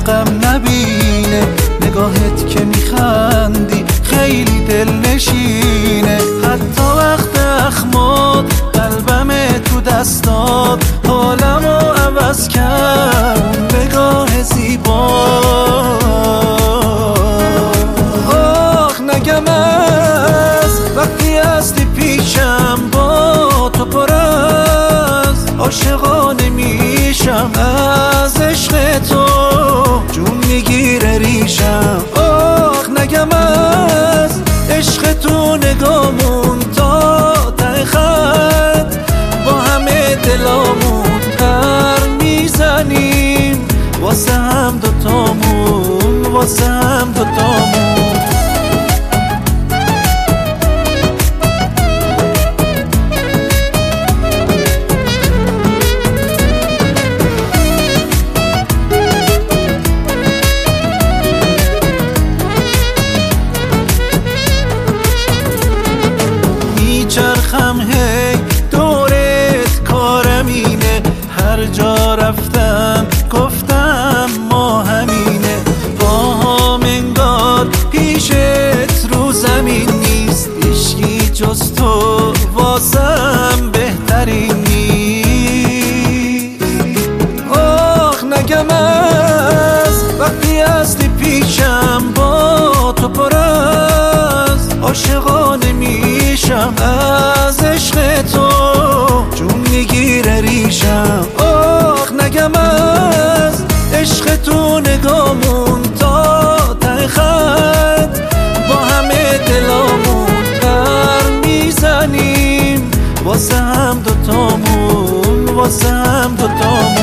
غم نبینه، نگاهت که میخندی خیلی دل نشینه. حتی وقت اخماد قلبم تو دستات حالمو عوض کرد، نگاه زیبا. آخ نگم از وقتی هستی پیشم، با تو پر از عاشقانه میشم، از عشق تو جون میگیره ریشم. آخ نگم از عشق تو نگامون تا ته خط، با همه دلامون پر میزنیم، واسه هم دوتامون، واسه هم دوتامون. میچرخم هی دورت کارم اینه، هر جا رفتم گفتم ما همینه. پاهام انگار پیشت رو زمین نیست، هیچکی جز تو واسم بهترین نیست. آخ نگم از وقتی هستی پیشم، با تو پر از عاشقانه میشم، از عشق تو جون میگیره ریشم. آخ نگم از عشق تو نگامون تا ته خط، با همه دلامون پر میزنیم، واسه هم دوتامون، واسه هم دوتامون.